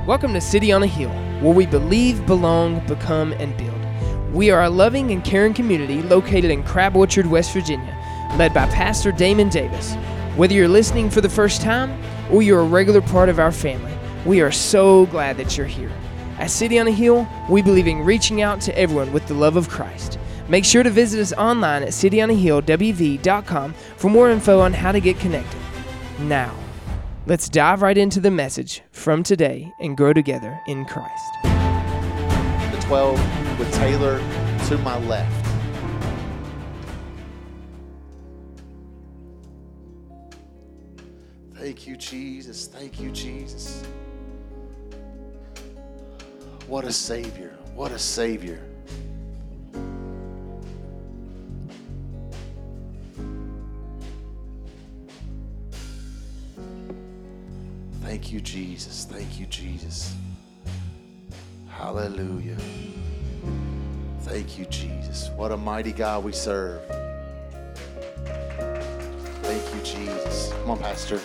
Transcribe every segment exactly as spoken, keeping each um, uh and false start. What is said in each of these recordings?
Welcome to City on a Hill, where we believe, belong, become, and build. We are a loving and caring community located in Crab Orchard, West Virginia, led by Pastor Damon Davis. Whether you're listening for the first time or you're a regular part of our family, we are so glad that you're here. At City on a Hill, we believe in reaching out to everyone with the love of Christ. Make sure to visit us online at city on a hill w v dot com for more info on how to get connected. Now, let's dive right into the message from today and grow together in Christ. The twelve with Taylor to my left. Thank you, Jesus. Thank you, Jesus. What a Savior. What a Savior. Thank you, Jesus. Thank you, Jesus. Hallelujah. Thank you, Jesus. What a mighty God we serve. Thank you, Jesus. Come on, Pastor.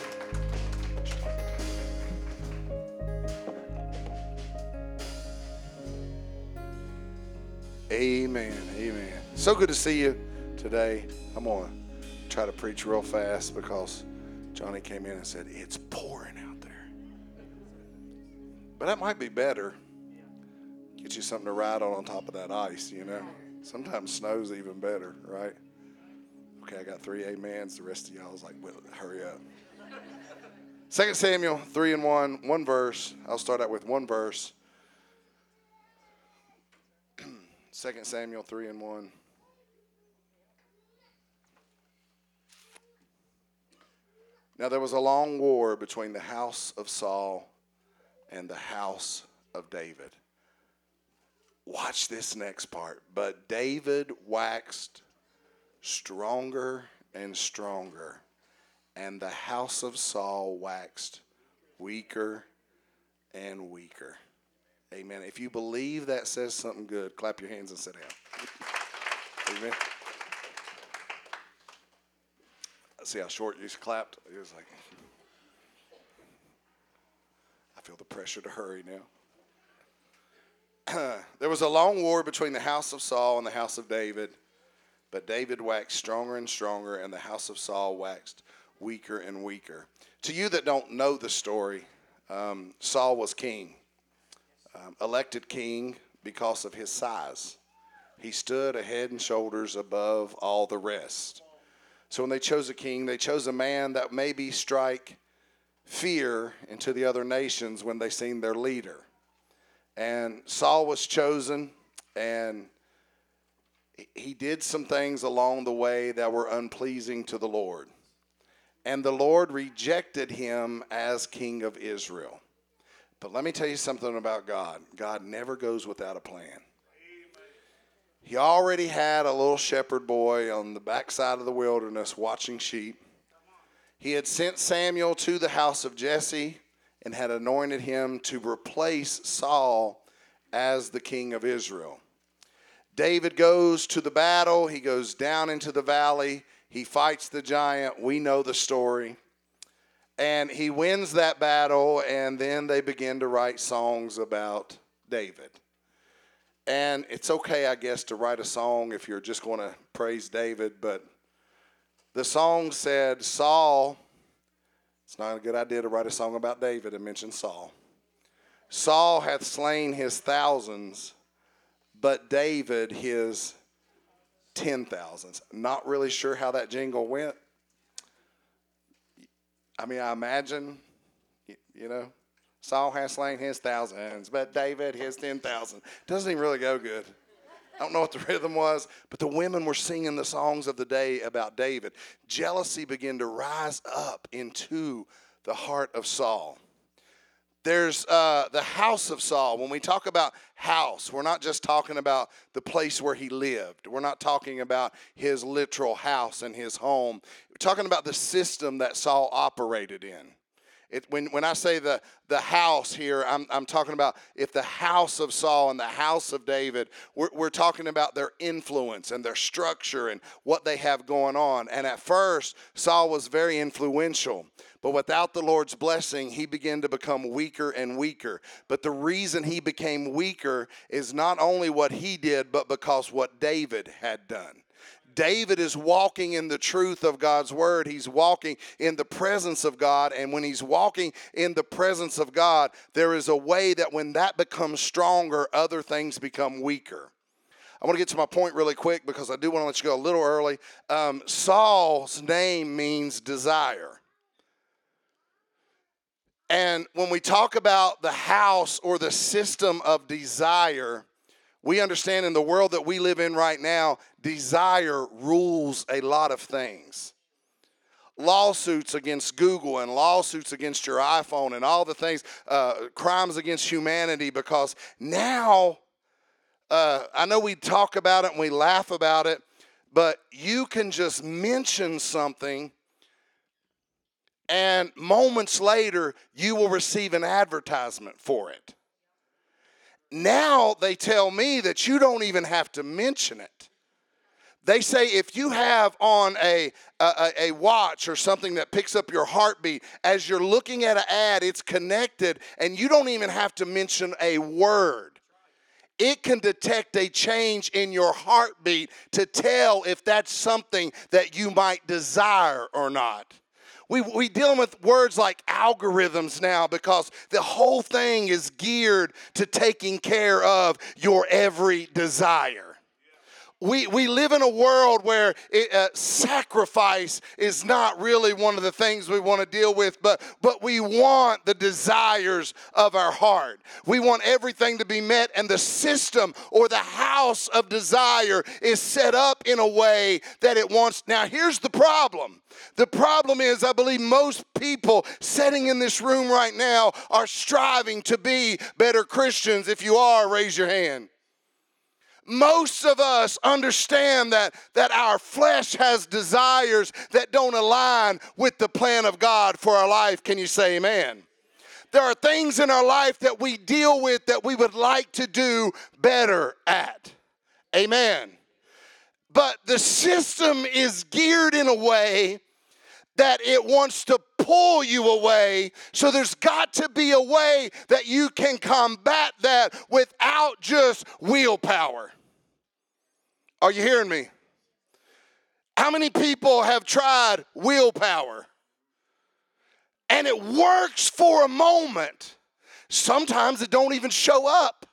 Amen. Amen. So good to see you today. I'm going to try to preach real fast because Johnny came in and said, it's pouring out there. But that might be better. Get you something to ride on on top of that ice, you know. Sometimes snow's even better, right? Okay, I got three amens. The rest of y'all was like, well, hurry up. Second Samuel three and one, one verse. I'll start out with one verse. Second Samuel three and one. Now there was a long war between the house of Saul and the house of David. Watch this next part. But David waxed stronger and stronger, and the house of Saul waxed weaker and weaker. Amen. If you believe that says something good, clap your hands and sit down. Amen. See how short you clapped? It was like, I feel the pressure to hurry now. There was a long war between the house of Saul and the house of David, but David waxed stronger and stronger, and the house of Saul waxed weaker and weaker. To you that don't know the story, um, Saul was king. Um, elected king because of his size. He stood a head and shoulders above all the rest. So when they chose a king, they chose a man that maybe strike fear into the other nations when they seen their leader. And Saul was chosen, and he did some things along the way that were unpleasing to the Lord. And the Lord rejected him as king of Israel. But let me tell you something about God. God never goes without a plan. He already had a little shepherd boy on the backside of the wilderness watching sheep. He had sent Samuel to the house of Jesse and had anointed him to replace Saul as the king of Israel. David goes to the battle. He goes down into the valley. He fights the giant. We know the story. And he wins that battle, and then they begin to write songs about David. And it's okay, I guess, to write a song if you're just going to praise David, but the song said, Saul, it's not a good idea to write a song about David and mention Saul. Saul hath slain his thousands, but David his ten thousands. Not really sure how that jingle went. I mean, I imagine, you know, Saul has slain his thousands, but David his ten thousand. Doesn't even really go good. I don't know what the rhythm was, but the women were singing the songs of the day about David. Jealousy began to rise up into the heart of Saul. There's uh, the house of Saul. When we talk about house, we're not just talking about the place where he lived. We're not talking about his literal house and his home. We're talking about the system that Saul operated in. It, when, when I say the, the house here, I'm, I'm talking about if the house of Saul and the house of David, we're, we're talking about their influence and their structure and what they have going on. And at first, Saul was very influential. But without the Lord's blessing, he began to become weaker and weaker. But the reason he became weaker is not only what he did, but because what David had done. David is walking in the truth of God's word. He's walking in the presence of God. And when he's walking in the presence of God, there is a way that when that becomes stronger, other things become weaker. I want to get to my point really quick because I do want to let you go a little early. Um, Saul's name means desire. And when we talk about the house or the system of desire, we understand in the world that we live in right now, desire rules a lot of things. Lawsuits against Google and lawsuits against your iPhone and all the things, uh, crimes against humanity, because now, uh, I know we talk about it and we laugh about it, but you can just mention something and moments later, you will receive an advertisement for it. Now they tell me that you don't even have to mention it. They say if you have on a, a, a watch or something that picks up your heartbeat, as you're looking at an ad, it's connected, and you don't even have to mention a word. It can detect a change in your heartbeat to tell if that's something that you might desire or not. We we dealing with words like algorithms now because the whole thing is geared to taking care of your every desire. We we live in a world where it, uh, sacrifice is not really one of the things we want to deal with, but, but we want the desires of our heart. We want everything to be met, and the system or the house of desire is set up in a way that it wants. Now, here's the problem. The problem is I believe most people sitting in this room right now are striving to be better Christians. If you are, raise your hand. Most of us understand that, that our flesh has desires that don't align with the plan of God for our life. Can you say amen? There are things in our life that we deal with that we would like to do better at. Amen. But the system is geared in a way that it wants to pull you away. So there's got to be a way that you can combat that without just willpower. Are you hearing me? How many people have tried willpower? And it works for a moment. Sometimes it don't even show up.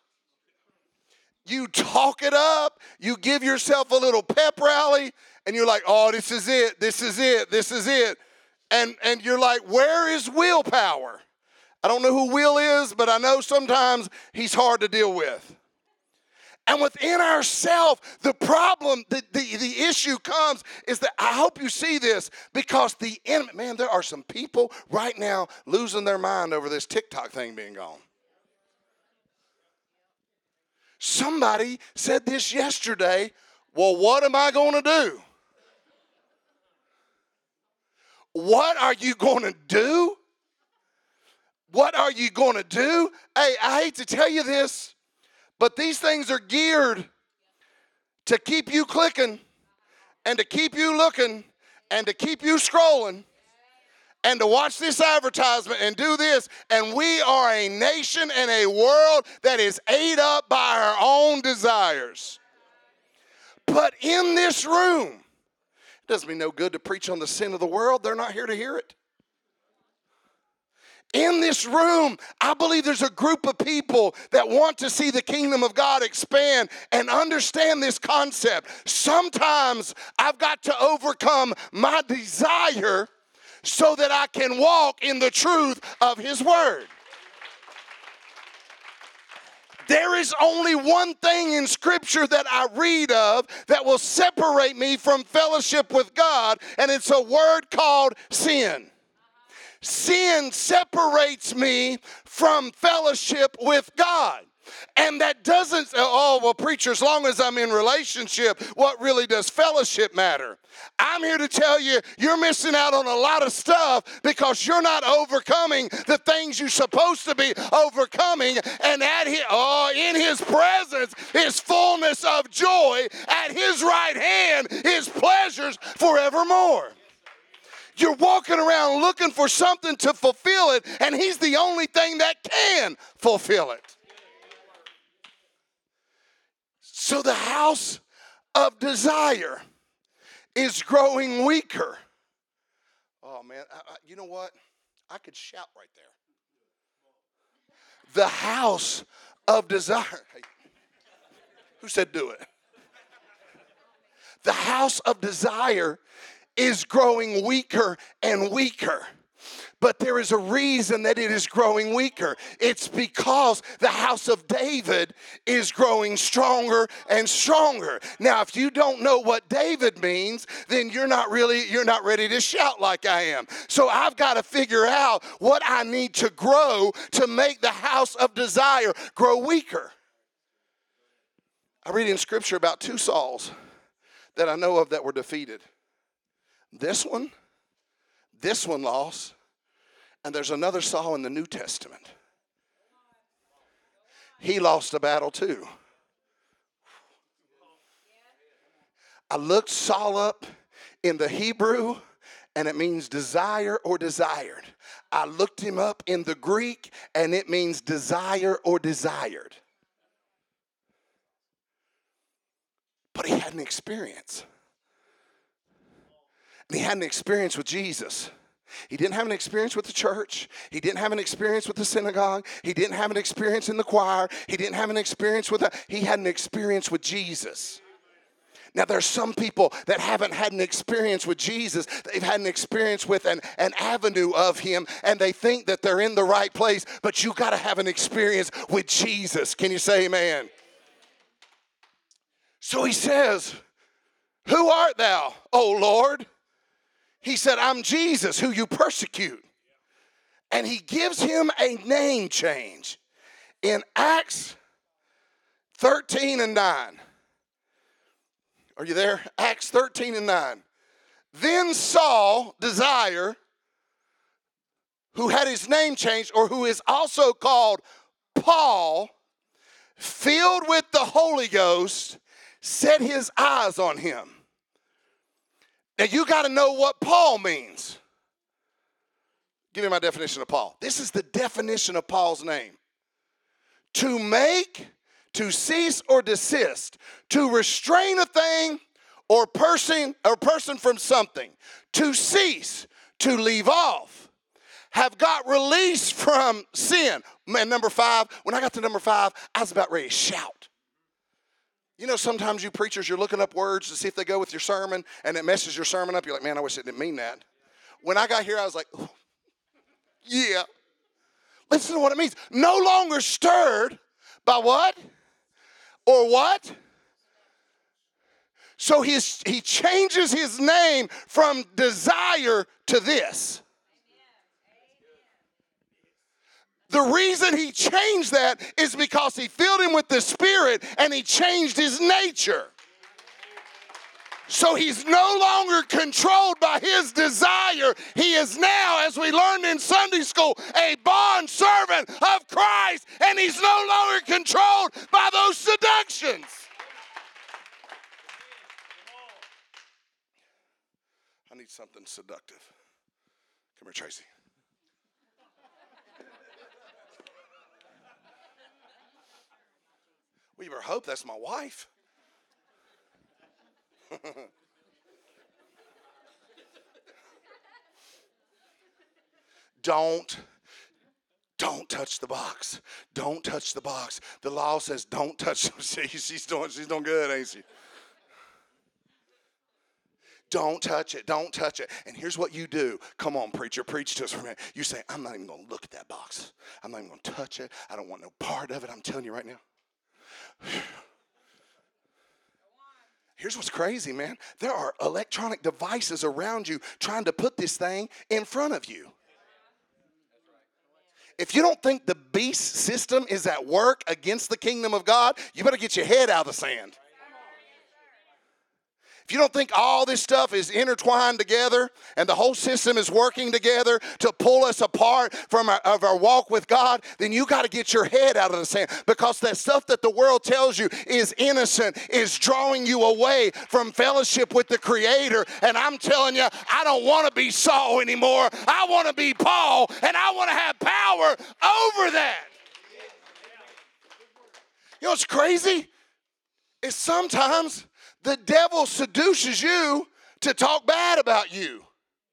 You talk it up, you give yourself a little pep rally, and you're like, oh, this is it, this is it, this is it. And, and you're like, where is willpower? I don't know who Will is, but I know sometimes he's hard to deal with. And within ourselves, the problem, the, the, the issue comes is that I hope you see this because the enemy, man, there are some people right now losing their mind over this TikTok thing being gone. Somebody said this yesterday, well, what am I going to do? What are you going to do? What are you going to do? Hey, I hate to tell you this, but these things are geared to keep you clicking and to keep you looking and to keep you scrolling and to watch this advertisement and do this. And we are a nation and a world that is ate up by our own desires. But in this room, it doesn't mean no good to preach on the sin of the world. They're not here to hear it. In this room, I believe there's a group of people that want to see the kingdom of God expand and understand this concept. Sometimes I've got to overcome my desire so that I can walk in the truth of His word. There is only one thing in Scripture that I read of that will separate me from fellowship with God, and it's a word called sin. Sin separates me from fellowship with God. And that doesn't, oh, well, preacher, as long as I'm in relationship, what really does fellowship matter? I'm here to tell you, you're missing out on a lot of stuff because you're not overcoming the things you're supposed to be overcoming. And at his, oh, in his presence is fullness of joy. At his right hand is pleasures forevermore. You're walking around looking for something to fulfill it, and he's the only thing that can fulfill it. So the house of desire is growing weaker. Oh, man, I, I, you know what? I could shout right there. The house of desire. Hey, who said do it? The house of desire is growing weaker and weaker. But there is a reason that it is growing weaker. It's because the house of David is growing stronger and stronger. Now, if you don't know what David means, then you're not really, you're not ready to shout like I am. So I've got to figure out what I need to grow to make the house of desire grow weaker. I read in Scripture about two Sauls that I know of that were defeated. This one, this one lost. And there's another Saul in the New Testament. He lost a battle too. I looked Saul up in the Hebrew, and it means desire or desired. I looked him up in the Greek, and it means desire or desired. But he had an experience. And he had an experience with Jesus. He didn't have an experience with the church. He didn't have an experience with the synagogue. He didn't have an experience in the choir. He didn't have an experience with a, he had an experience with Jesus. Now, there's some people that haven't had an experience with Jesus. They've had an experience with an, an avenue of him, and they think that they're in the right place, but you got to have an experience with Jesus. Can you say amen? So he says, "Who art thou, O Lord?" He said, "I'm Jesus, who you persecute." And he gives him a name change in Acts thirteen and nine. Are you there? Acts thirteen and nine. Then Saul, Desire, who had his name changed, or who is also called Paul, filled with the Holy Ghost, set his eyes on him. Now, you got to know what Paul means. Give me my definition of Paul. This is the definition of Paul's name. To make, to cease or desist, to restrain a thing or person or person from something, to cease, to leave off, have got release from sin. Man, number five, when I got to number five, I was about ready to shout. You know, sometimes you preachers, you're looking up words to see if they go with your sermon, and it messes your sermon up. You're like, man, I wish it didn't mean that. When I got here, I was like, oh, yeah. Listen to what it means. No longer stirred by what? Or what? So his, he changes his name from desire to this. The reason he changed that is because he filled him with the Spirit and he changed his nature. So he's no longer controlled by his desire. He is now, as we learned in Sunday school, a bond servant of Christ, and he's no longer controlled by those seductions. I need something seductive. Come here, Tracy. Well, you better hope that's my wife. Don't, don't touch the box. Don't touch the box. The law says don't touch. See, she's doing, she's doing good, ain't she? Don't touch it. Don't touch it. And here's what you do. Come on, preacher. Preach to us for a minute. You say, I'm not even going to look at that box. I'm not even going to touch it. I don't want no part of it. I'm telling you right now. Here's what's crazy, man. There are electronic devices around you trying to put this thing in front of you. If you don't think the beast system is at work against the kingdom of God, you better get your head out of the sand. If you don't think all this stuff is intertwined together and the whole system is working together to pull us apart from our, of our walk with God, then you got to get your head out of the sand, because that stuff that the world tells you is innocent is drawing you away from fellowship with the Creator. And I'm telling you, I don't want to be Saul anymore. I want to be Paul, and I want to have power over that. You know what's crazy? Is sometimes the devil seduces you to talk bad about you.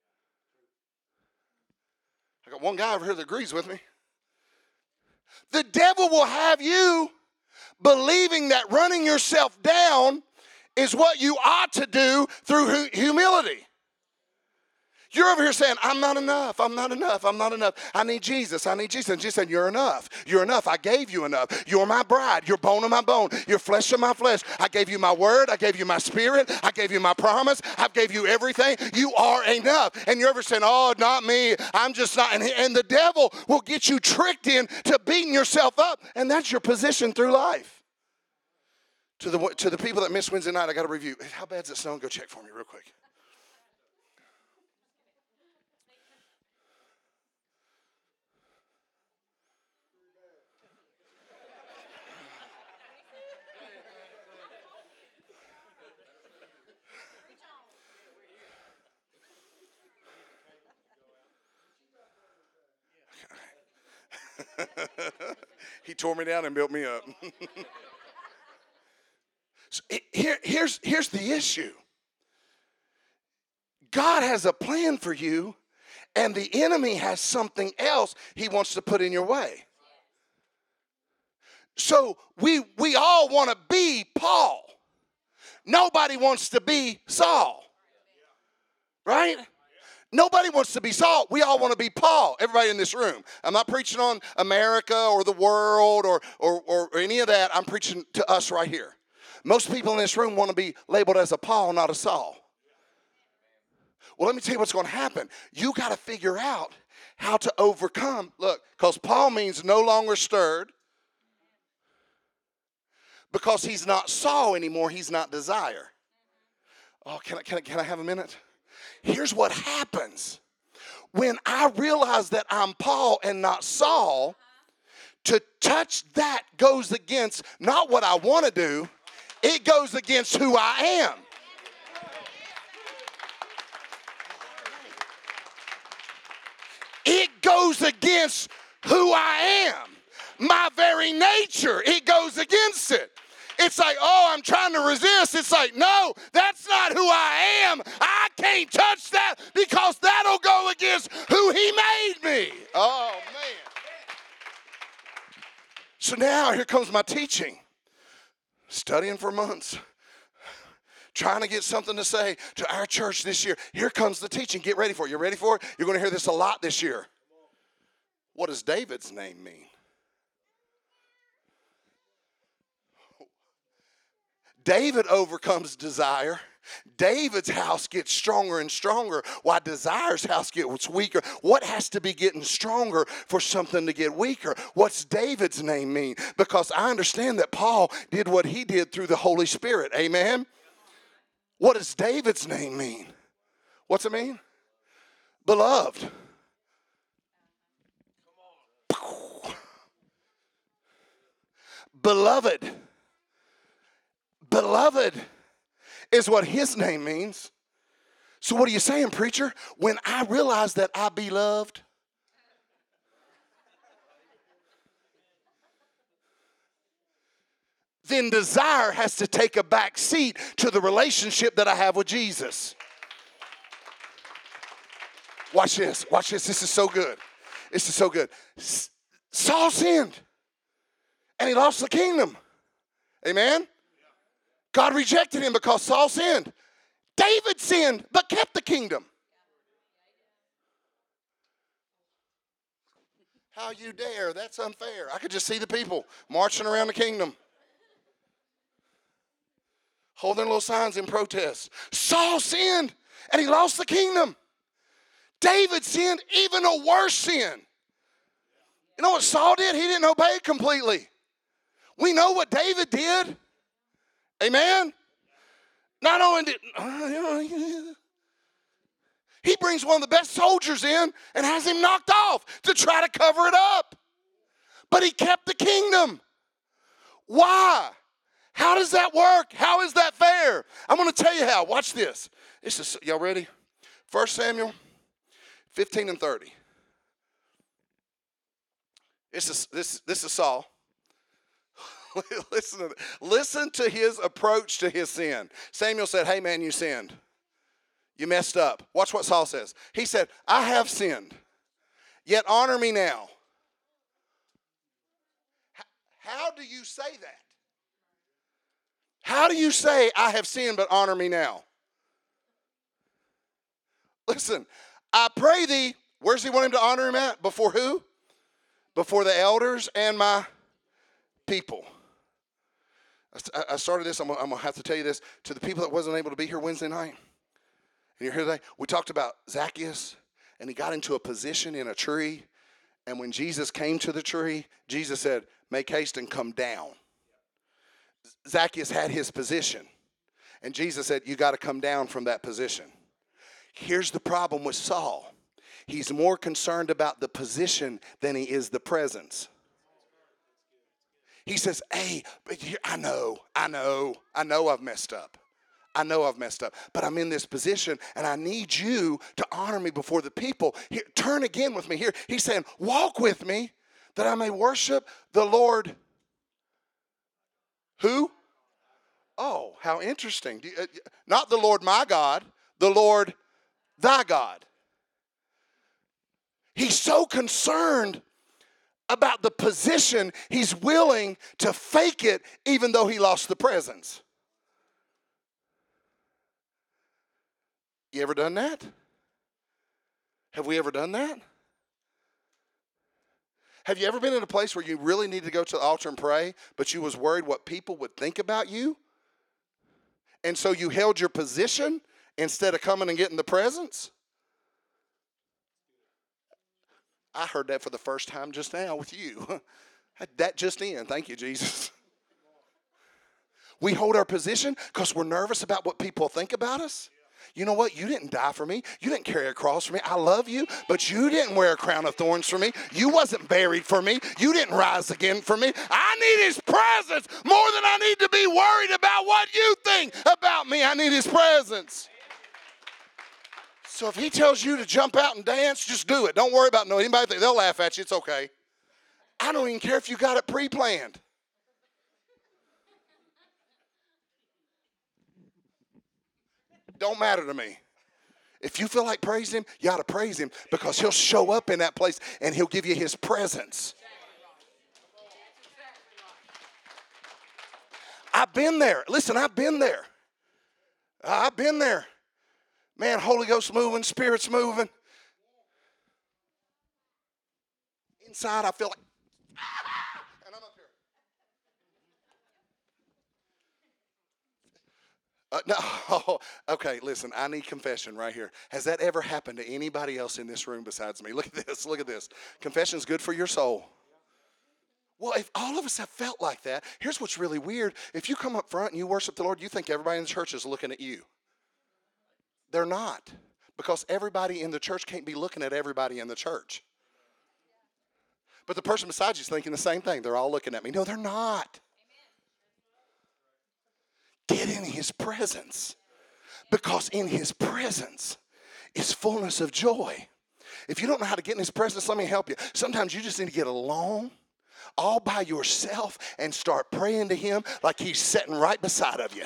I got one guy over here that agrees with me. The devil will have you believing that running yourself down is what you ought to do through humility. You're over here saying, I'm not enough, I'm not enough, I'm not enough. I need Jesus, I need Jesus. And Jesus said, you're enough, you're enough. I gave you enough. You're my bride, you're bone of my bone, you're flesh of my flesh. I gave you my word, I gave you my spirit, I gave you my promise, I gave you everything. You are enough. And you're ever saying, oh, not me, I'm just not. And, and the devil will get you tricked into beating yourself up. And that's your position through life. To the, to the people that missed Wednesday night, I got to review. How bad's it snowing? Go check for me real quick. He tore me down and built me up. So here, here's, here's the issue. God has a plan for you, and the enemy has something else he wants to put in your way. So we, we all want to be Paul. Nobody wants to be Saul. Right? Nobody wants to be Saul. We all want to be Paul. Everybody in this room. I'm not preaching on America or the world or, or, or any of that. I'm preaching to us right here. Most people in this room want to be labeled as a Paul, not a Saul. Well, let me tell you what's going to happen. You got to figure out how to overcome. Look, because Paul means no longer stirred. Because he's not Saul anymore. He's not desire. Oh, can I, can I, can I have a minute? Here's what happens. When I realize that I'm Paul and not Saul, to touch that goes against not what I want to do, it goes against who I am. It goes against who I am. My very nature, it goes against it. It's like, oh, I'm trying to resist. It's like, no, that's not who I am. I can't touch that because that'll go against who he made me. Oh, man. So now here comes my teaching. Studying for months. Trying to get something to say to our church this year. Here comes the teaching. Get ready for it. You ready for it? You're going to hear this a lot this year. What does David's name mean? David overcomes desire. David's house gets stronger and stronger while Desire's house gets weaker. What has to be getting stronger for something to get weaker? What's David's name mean? Because I understand that Paul did what he did through the Holy Spirit. Amen? What does David's name mean? What's it mean? Beloved. Beloved. Beloved is what his name means. So what are you saying, preacher? When I realize that I be loved, then desire has to take a back seat to the relationship that I have with Jesus. Watch this. Watch this. This is so good. This is so good. Saul sinned, and he lost the kingdom. Amen? God rejected him because Saul sinned. David sinned, but kept the kingdom. How you dare? That's unfair. I could just see the people marching around the kingdom, holding little signs in protest. Saul sinned, and he lost the kingdom. David sinned, even a worse sin. You know what Saul did? He didn't obey completely. We know what David did. Amen? Not only did, he brings one of the best soldiers in and has him knocked off to try to cover it up. But he kept the kingdom. Why? How does that work? How is that fair? I'm going to tell you how. Watch this. This is, y'all ready? First Samuel fifteen and thirty. This is, this, this is Saul. listen, to, listen to his approach to his sin. Samuel said, hey man, you sinned. You messed up. Watch what Saul says. He said, I have sinned, yet honor me now. How do you say that? How do you say, I have sinned, but honor me now? Listen, I pray thee, where's he want him to honor him at? Before who? Before the elders and my people. I started this, I'm going to have to tell you this, to the people that wasn't able to be here Wednesday night. And you're here today. We talked about Zacchaeus, and he got into a position in a tree. And when Jesus came to the tree, Jesus said, make haste and come down. Zacchaeus had his position. And Jesus said, you got to come down from that position. Here's the problem with Saul. He's more concerned about the position than he is the presence. He says, hey, but here, I know, I know, I know I've messed up. I know I've messed up, but I'm in this position and I need you to honor me before the people. Here, turn again with me here. He's saying, walk with me that I may worship the Lord. Who? Oh, how interesting. Do you, uh, not the Lord my God, the Lord thy God. He's so concerned about the position, he's willing to fake it even though he lost the presence. You ever done that? Have we ever done that? Have you ever been in a place where you really need to go to the altar and pray, but you was worried what people would think about you? And so you held your position instead of coming and getting the presence? I heard that for the first time just now with you. That just in. Thank you, Jesus. We hold our position because we're nervous about what people think about us. You know what? You didn't die for me. You didn't carry a cross for me. I love you, but you didn't wear a crown of thorns for me. You wasn't buried for me. You didn't rise again for me. I need his presence more than I need to be worried about what you think about me. I need his presence. So if he tells you to jump out and dance, just do it. Don't worry about no anybody. They'll laugh at you. It's okay. I don't even care if you got it pre-planned. Don't matter to me. If you feel like praising him, you ought to praise him because he'll show up in that place and he'll give you his presence. I've been there. Listen, I've been there. I've been there. Man, Holy Ghost moving, Spirit's moving. Inside, I feel like, ah, and I'm up here. Uh, no, oh, okay, listen, I need confession right here. Has that ever happened to anybody else in this room besides me? Look at this, look at this. Confession's good for your soul. Well, if all of us have felt like that, here's what's really weird. If you come up front and you worship the Lord, you think everybody in the church is looking at you. They're not, because everybody in the church can't be looking at everybody in the church. But the person beside you is thinking the same thing. They're all looking at me. No, they're not. Get in his presence, because in his presence is fullness of joy. If you don't know how to get in his presence, let me help you. Sometimes you just need to get alone all by yourself and start praying to him like he's sitting right beside of you.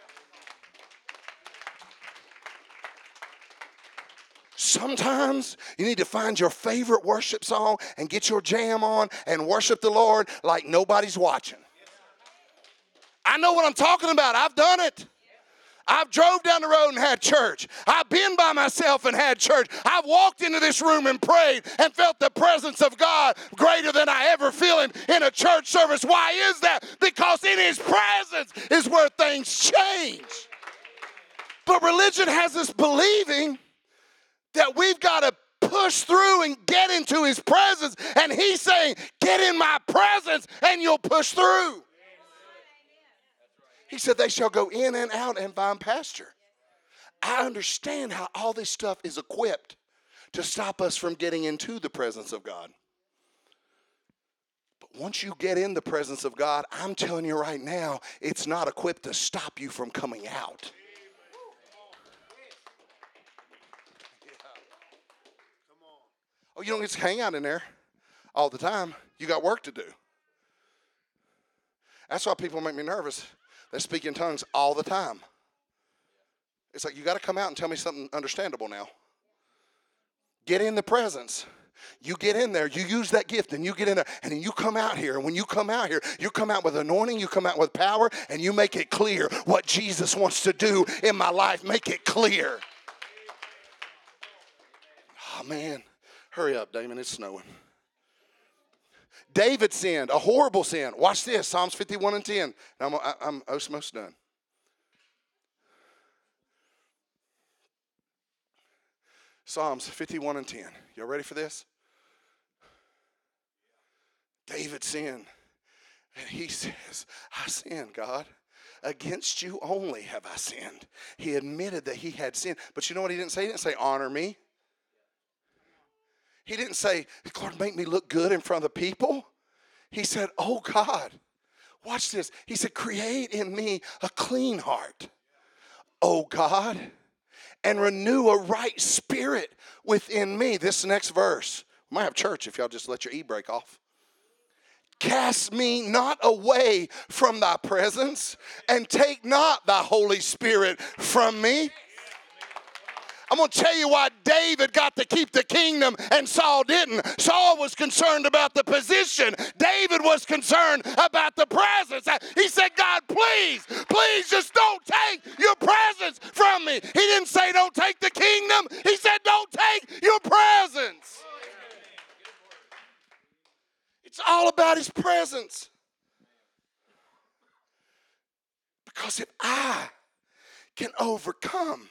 Sometimes you need to find your favorite worship song and get your jam on and worship the Lord like nobody's watching. I know what I'm talking about. I've done it. I've drove down the road and had church. I've been by myself and had church. I've walked into this room and prayed and felt the presence of God greater than I ever feel in, in a church service. Why is that? Because in his presence is where things change. But religion has us believing that we've got to push through and get into his presence. And he's saying, get in my presence and you'll push through. He said, they shall go in and out and find pasture. I understand how all this stuff is equipped to stop us from getting into the presence of God. But once you get in the presence of God, I'm telling you right now, it's not equipped to stop you from coming out. Oh, you don't get to hang out in there all the time. You got work to do. That's why people make me nervous. They speak in tongues all the time. It's like, you got to come out and tell me something understandable now. Get in the presence. You get in there, you use that gift, and you get in there, and then you come out here. And when you come out here, you come out with anointing, you come out with power, and you make it clear what Jesus wants to do in my life. Make it clear. Oh, man. Hurry up, Damon. It's snowing. David sinned, a horrible sin. Watch this, Psalms fifty-one and ten. And I'm, I'm almost done. Psalms fifty-one and ten. Y'all ready for this? David sinned. And he says, I sinned, God. Against you only have I sinned. He admitted that he had sinned. But you know what he didn't say? He didn't say, honor me. He didn't say, Lord, make me look good in front of the people. He said, oh, God, watch this. He said, create in me a clean heart, oh, God, and renew a right spirit within me. This next verse. We might have church if y'all just let your e-brake off. Cast me not away from thy presence, and take not thy Holy Spirit from me. I'm going to tell you why David got to keep the kingdom and Saul didn't. Saul was concerned about the position. David was concerned about the presence. He said, God, please, please just don't take your presence from me. He didn't say don't take the kingdom. He said don't take your presence. It's all about his presence. Because if I can overcome,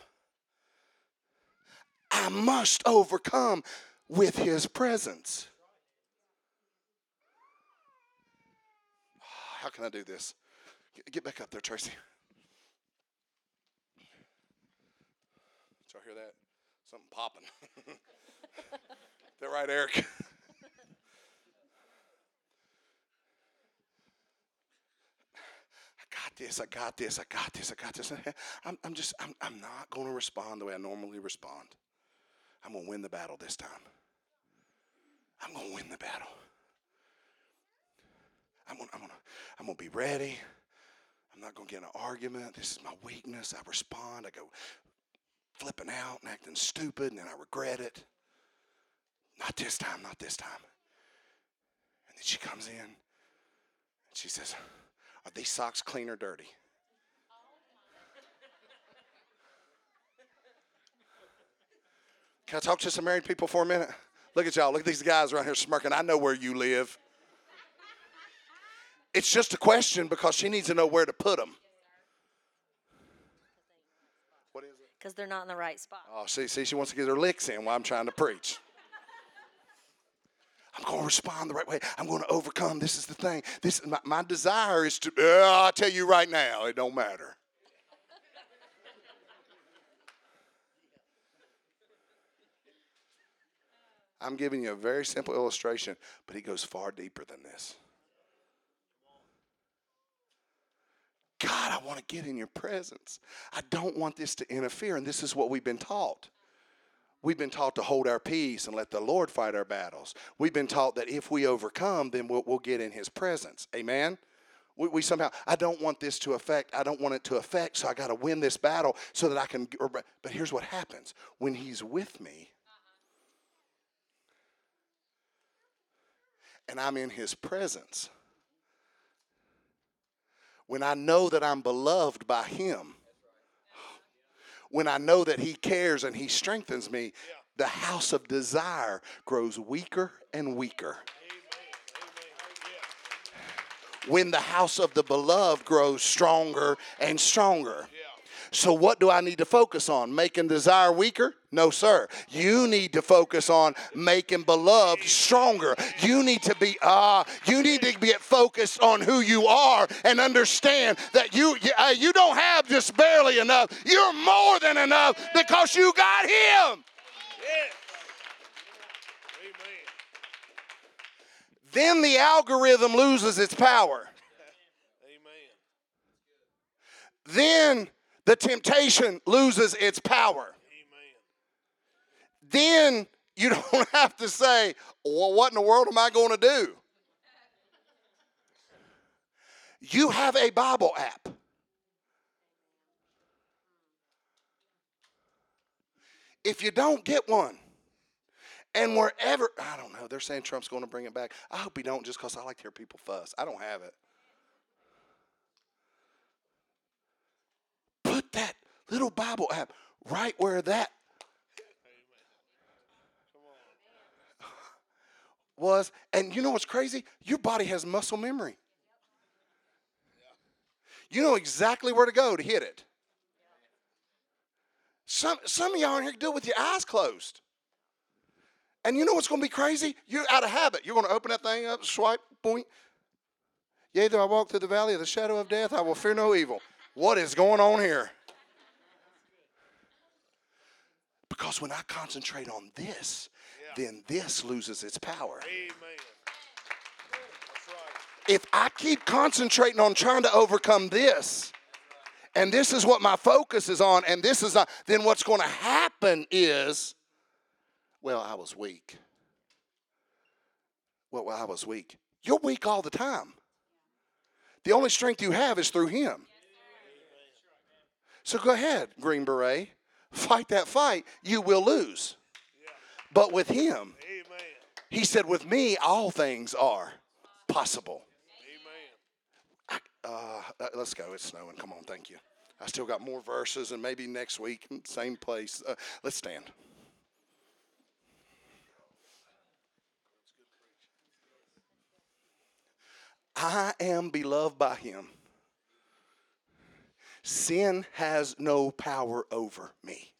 I must overcome with his presence. How can I do this? Get back up there, Tracy. Did y'all hear that? Something popping. Is that right, Eric? I got this, I got this, I got this, I got this. I'm, I'm just, I'm, I'm not going to respond the way I normally respond. I'm going to win the battle this time. I'm going to win the battle. I'm going, I'm going to, I'm going to be ready. I'm not going to get in an argument. This is my weakness. I respond. I go flipping out and acting stupid, and then I regret it. Not this time, not this time. And then she comes in, and she says, are these socks clean or dirty? Can I talk to some married people for a minute? Look at y'all. Look at these guys around here smirking. I know where you live. It's just a question because she needs to know where to put them. What is it? Because they're not in the right spot. Oh, see, see, she wants to get her licks in while I'm trying to preach. I'm going to respond the right way. I'm going to overcome. This is the thing. This my, my desire is to, uh, I'll tell you right now, it don't matter. I'm giving you a very simple illustration, but he goes far deeper than this. God, I want to get in your presence. I don't want this to interfere, and this is what we've been taught. We've been taught to hold our peace and let the Lord fight our battles. We've been taught that if we overcome, then we'll, we'll get in his presence. Amen? We, we somehow, I don't want this to affect, I don't want it to affect, so I got to win this battle so that I can, but here's what happens. When he's with me, and I'm in his presence, when I know that I'm beloved by him, when I know that he cares and he strengthens me, the house of desire grows weaker and weaker. When the house of the beloved grows stronger and stronger. So what do I need to focus on? Making desire weaker? No, sir. You need to focus on making beloved stronger. You need to be uh, you need to get focused on who you are and understand that you uh, you don't have just barely enough. You're more than enough because you got him. Yes. Amen. Then the algorithm loses its power. Amen. Then the temptation loses its power. Amen. Then you don't have to say, well, what in the world am I going to do? You have a Bible app. If you don't get one, and wherever, I don't know, they're saying Trump's going to bring it back. I hope he don't, just because I like to hear people fuss. I don't have it. Put that little Bible app right where that was. And you know what's crazy? Your body has muscle memory. You know exactly where to go to hit it. Some, some of y'all in here do it with your eyes closed. And you know what's going to be crazy? You're out of habit. You're going to open that thing up, swipe, point. Yea, though I walk through the valley of the shadow of death, I will fear no evil. What is going on here? Because when I concentrate on this, yeah. then this loses its power. Amen. That's right. If I keep concentrating on trying to overcome this, and this is what my focus is on, and this is not, then what's going to happen is, well, I was weak. Well, well, I was weak. You're weak all the time. The only strength you have is through him. So go ahead, Green Beret. Fight that fight. You will lose. But with him, Amen. he said, with me, all things are possible. Amen. Uh, let's go. It's snowing. Come on. Thank you. I still got more verses, and maybe next week, same place. Uh, let's stand. I am beloved by him. Sin has no power over me.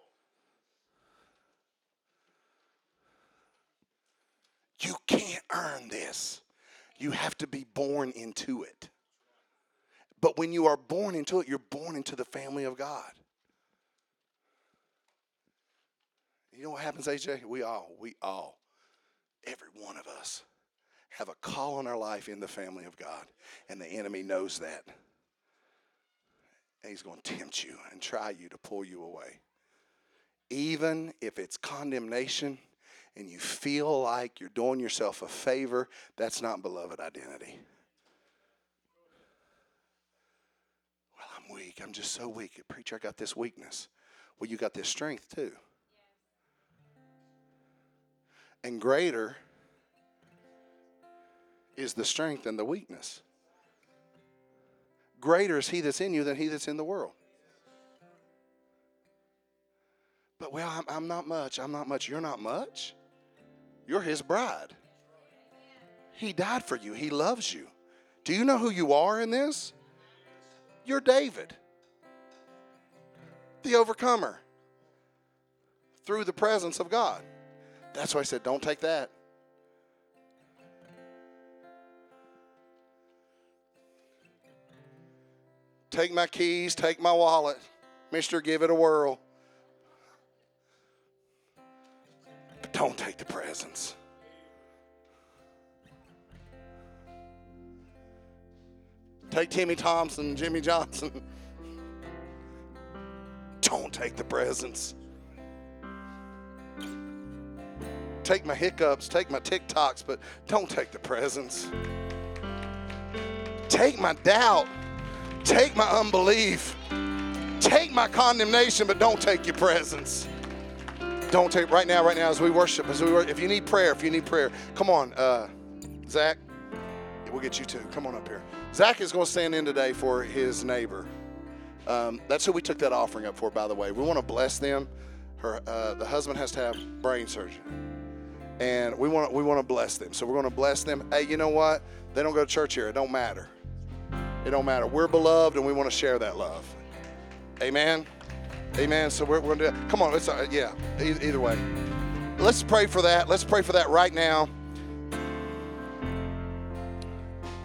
You can't earn this. You have to be born into it. But when you are born into it, you're born into the family of God. You know what happens, A J? We all, we all, every one of us have a call in our life in the family of God. And the enemy knows that. And he's going to tempt you and try you to pull you away. Even if it's condemnation and you feel like you're doing yourself a favor, that's not beloved identity. Well, I'm weak. I'm just so weak. Preacher, I got this weakness. Well, you got this strength too. And greater is the strength and the weakness. Greater is he that's in you than he that's in the world. But, well, I'm, I'm not much. I'm not much. You're not much. You're his bride. He died for you. He loves you. Do you know who you are in this? You're David, the overcomer, through the presence of God. That's why I said, don't take that. Take my keys, take my wallet. Mister, give it a whirl. But don't take the presents. Take Timmy Thompson and Jimmy Johnson. Don't take the presents. Take my hiccups, take my TikToks, but don't take the presents. Take my doubt. Take my unbelief. Take my condemnation, but don't take your presence. Don't take, right now, right now, as we worship, as we worship, if you need prayer, if you need prayer, come on, uh, Zach, we'll get you too. Come on up here. Zach is going to stand in today for his neighbor. Um, that's who we took that offering up for, by the way. We want to bless them. Her, uh, the husband has to have brain surgery. And we want we want to bless them. So we're going to bless them. Hey, you know what? They don't go to church here. It don't matter. It don't matter. We're beloved, and we want to share that love. Amen. Amen. So we're, we're going to do it. Come on. Let's, uh, yeah, e- either way. Let's pray for that. Let's pray for that right now.